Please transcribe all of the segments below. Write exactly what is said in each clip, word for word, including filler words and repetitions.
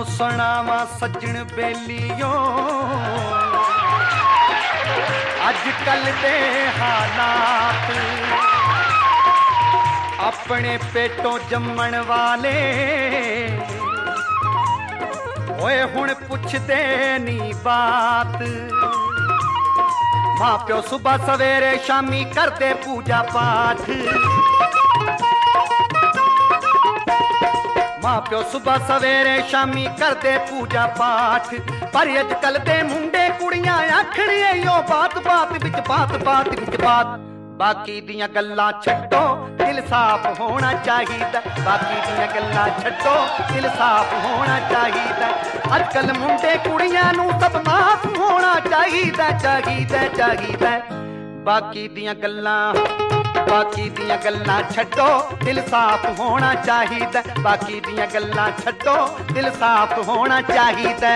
सुनावा सज्जन बेलियो अजकल दे हालात अपने पेटों जम्मण वाले ओए हुण पुछदे नी बात। मां प्यो सुबह सवेरे शामी करदे पूजा पाठ मां प्यो सुबह सवेरे शामी करदे पूजा पाठ पर अजकल दे मुंडे कुड़ियां आखणे यो बात बात विच बात बात विच बात। बाकी दियां गल्लां छड्डो दिल साफ होना चाहिदा बाकी दियां गल्लां छड्डो दिल साफ होना चाहिदा। अजकल मुंडे कुड़ियां नूं सब माफ होना चाहिदा चाहिदा चाहिदा। बाकी दियां गल्लां बाकी दियां गल्लां छड्डो दिल साफ होना चाहिदा बाकी दियां गल्लां छड्डो दिल साफ होना चाहिदा।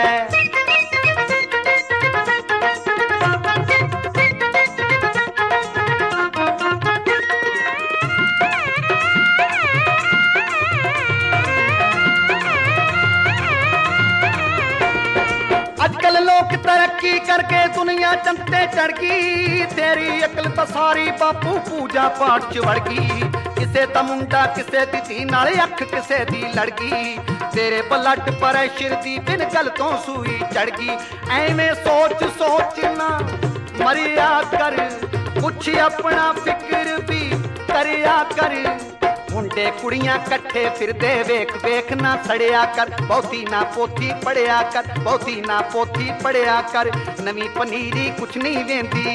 अजकल लोग तरक्की करके दुनिया चंते चढ़ गई तेरी अकल तो सारी बापू पूजा पाठ च वड़ गई। किसे दा मुंडा किसे दी धी नाले अख किसे दी लड़ गई तेरे ब्लड प्रेशर दी बिन गल तो सूई चढ़ गई। एवें सोच सोच ना मरिया कर कुछ अपना फिक्र भी करया कर। मुंडे कुड़ियां कट्ठे फिरदे वेख वेख ना सड़िया कर बहुती ना पोथी पढ़िया कर बहुती ना पोथी पढ़िया कर। नवी पनीरी कुछ नहीं वेंदी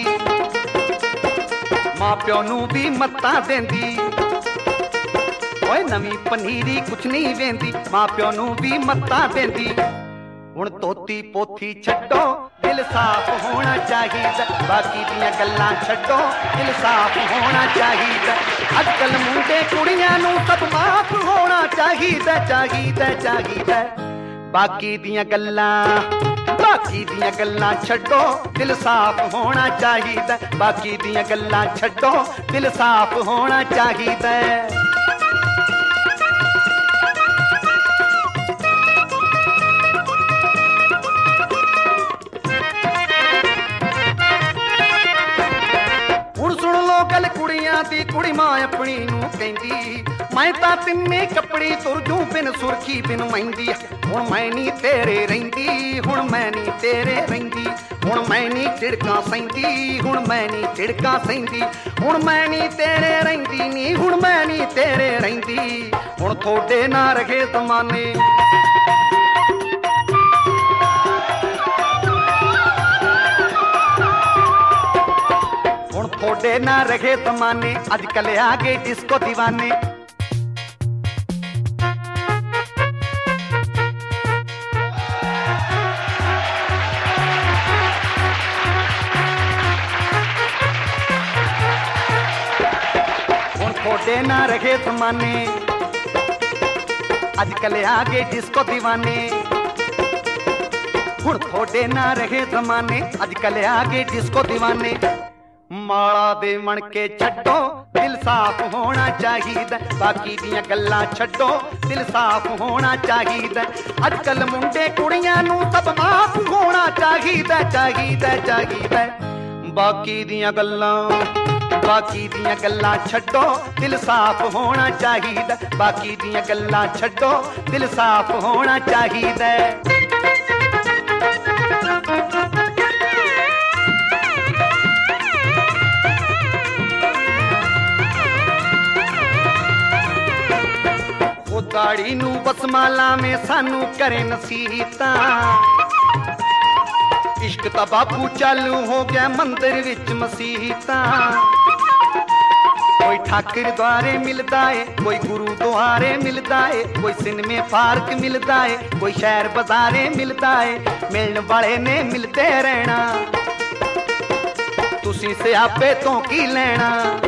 मां प्यो नू भी मत्ता देंदी ओए नवी पनीरी कुछ नहीं वेंदी मां प्यो नू भी मत्ता देंदी। हुण तोती पोथी छड्डो दिल साफ होना चाहिदा बाकी दियां गल्लां छड्डो दिल साफ होना चाहिदा। अजकल मुंडे कुड़ियां नूं सब माफ होना चाहिदा चाहिदा चाहिदा। बाकी दियां गल्लां बाकी दियां गल्लां छड्डो दिल साफ होना चाहिदा बाकी दियां गल्लां छड्डो दिल साफ होना चाहिदा। गल कुड़ियां दी कुड़ी मां अपनी नू कहंदी मैं तां तिन्ने कपड़ी तुर जूं बिन सुरखी बिन महिंदी। हुण मैं नी तेरे रहिंदी हुण मैं नी तेरे रहिंदी हुण मैं नी झिड़कां सहिंदी हुण मैं नी झिड़कां सहिंदी हुण मैं नी तेरे रहिंदी नी हुण मैं नी तेरे रहिंदी। हुण थोड़े ना रखे जमाने थोड़े ना रहे जमाने अजकल आ गए डिस्को दीवाने। हुण थोड़े ना रहे जमाने अजकल आ गए डिस्को दीवाने। हुण थोड़े ना रहे जमाने अजकल आ गए डिस्को दीवाने। माला दे मणके छड्डो दिल साफ होना चाहिदा बाकी दियां गल्लां छड्डो दिल साफ होना चाहिदा। अजकल मुंडे कुड़ियां नूं सब माफ होना चाहिदा चाहिदा चाहिदा। बाकी दियां गल्लां बाकी दियां गल्लां छड्डो दिल साफ होना चाहिदा बाकी दियां गल्लां छड्डो दिल साफ होना चाहिदा। दाड़ी नू बसमाला में सानू करे नसीहतां इश्क ता बापू चालू हो गया मंदिर विच मसीहतां। कोई ठाकर द्वारे मिलदा है कोई गुरु द्वारे मिलदा है कोई सिनेमे पार्क मिलदा है कोई शहर बाजारे मिलदा है। मिलने वाले ने मिलते रहना तुसी सियापे तो की लेना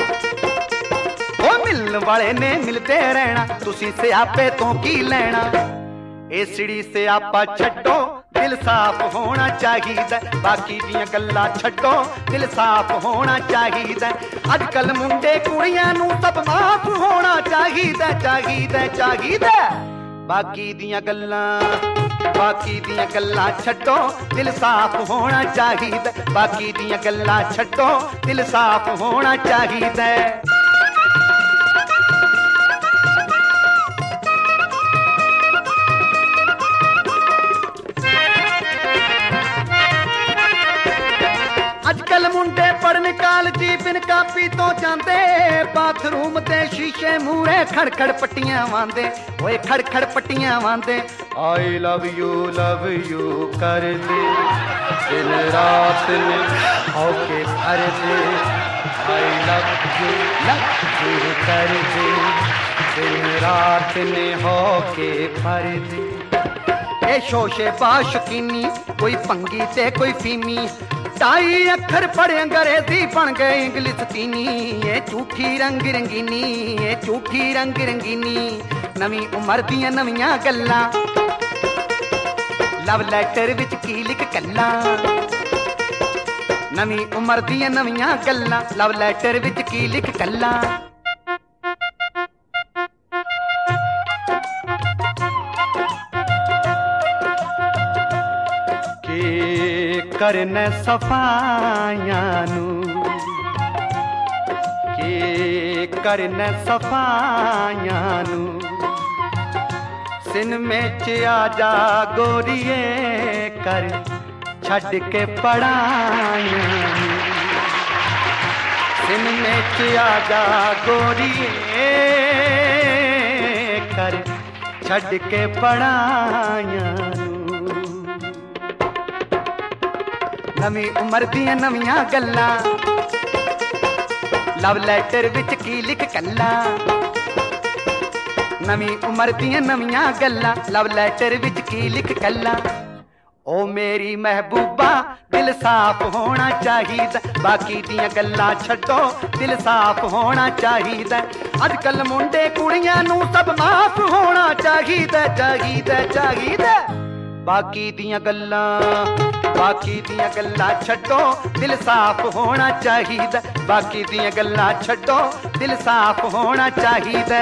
मिलने वाले ने मिलते रहना तुसी सियापे तो की लेना। एसड़ी सियापा छड्डो दिल साफ होना चाहिदा बाकी दियां गल्लां छड्डो दिल साफ होना चाहिदा। अजकल मुंडे कुड़ियां नूं सब माफ होना चाहिदा चाहिदा चाहिदा। बाकी दियां गल्लां बाकी दियां गल्लां छड्डो दिल साफ होना चाहिदा, बाकी दियां गल्लां छड्डो दिल साफ होना चाहिदा। अजकल मुंडे पढ़न कालजी बिन कापी तो जांदे, बाथरूम ते शीशे मूहरे खड़खड़ पट्टियां वांदे, ओए खड़खड़ पट्टियां वांदे। I love you love you कर दे दिन रात ने होके भर दे, I love you love you कर दे दिन रात ने होके भर दे। ए शोशे बाशकीनी कोई पंगी ते कोई फीमी, ढाई अखर पढ़े अंग्रेजी बन गए इंग्लिश तीनी। ये झूठी रंग रंगीनी, ये झूठी रंग रंगीनी। नवी उम्र दियां नवियां गल्लां, लव लैटर विच की लिख कल्ला। नवी उम्र दियां नवियां गल्लां, लव लैटर विच की लिख कल्ला। करने सफाइयां नू के करने सफाइयां नू, सिन में च आजा गोरिए कर छड़ के पढ़ाइयां नू। सिन में च आजा गोरिए कर छड़ के पढ़ाइयां नू। नवी उम्र दियां नवियां गल्लां, लव लैटर विच की लिख कल्ला। नवी उम्र दियां नवियां गल्लां, लव लैटर विच की लिख कल्ला। ओ मेरी महबूबा दिल साफ होना चाहिदा, बाकी दियां गल्लां छड्डो दिल साफ होना चाहिदा। अजकल मुंडे कुड़ियां नू सब माफ होना चाहिदा, चाहिदा चाहिदा। बाकी दियां गल्लां, बाकी दियां गल्लां छड्डो दिल साफ होना चाहिदा, बाकी दियां गल्लां छड्डो दिल साफ होना चाहिदा।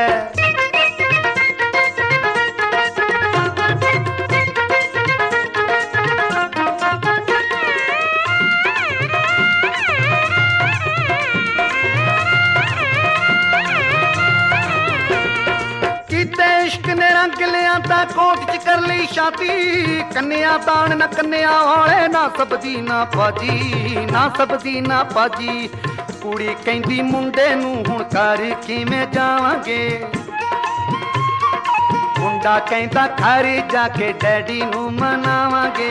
इश्क ने रंग लिया कोट च कर ली शादी, कन्या दान न कन्या वाले ना सबदी ना पाजी, ना सबदी ना पाजी। कुड़ी कहंदी मुंडे नू हुण घर किवें जावांगे, मुंडा कहंदा घर जाके डैडी नू मनावांगे।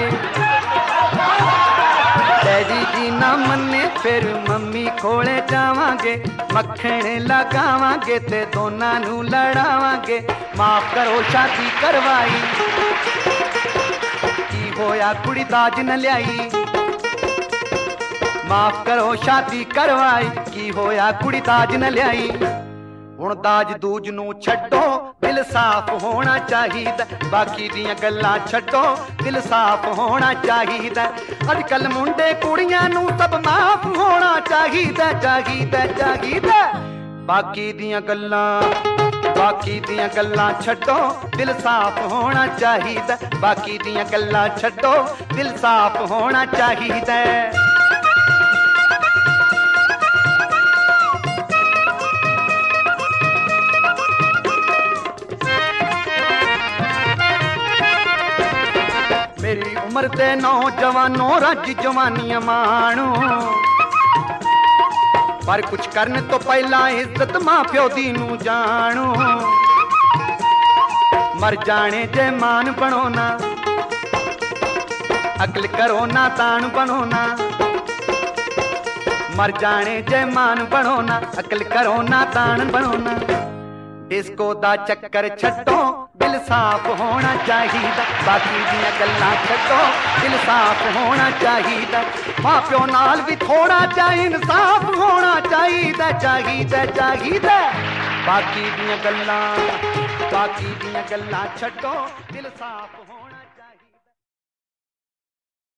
डैडी जी ना मन्ने फिर मम्मी कोले जावांगे, मक्खण लगावांगे ते दोनां नू लड़ावांगे। माफ करो शादी करवाई, की होया कुड़ी दाज न लियाई। माफ करो शादी करवाई, की होया कुड़ी दाज न लियाई। हुण दाज दूज नू छड्डो दिल साफ होना चाहिदा, बाकी दियां गल्लां छड्डो दिल साफ होना चाहिदा। अजकल मुंडे कुड़ियां नू सब माफ होना चाहिदा, चाहिदा चाहिदा। बाकी दियां गल्लां, बाकी दियां गल्लां छड्डो दिल साफ होना चाहिदा, बाकी दियां गल्लां छड्डो दिल साफ होना चाहिदा। मेरी उम्र दे नौजवानों रज जवानियां माणो, पर कुछ करने तो पहला इज्जत मां प्यो दी नू जानो। मर जाने जे मान बनो ना, अकल करो ना तान बनो ना। मर जाने जे मान बनो ना, अकल करो ना तान बनो ना। डिस्को दा चक्कर छड्डो दिल साफ होना चाहिदा, बाकी दियां गल्लां छड्डो दिल साफ होना चाहिदा। मां प्यो नाल भी थोड़ा जा इंसाफ होना चाहिदा, चाहिदा चाहिदा। बाकी दियां गल्लां, बाकी दियां गल्लां छड्डो दिल साफ होना।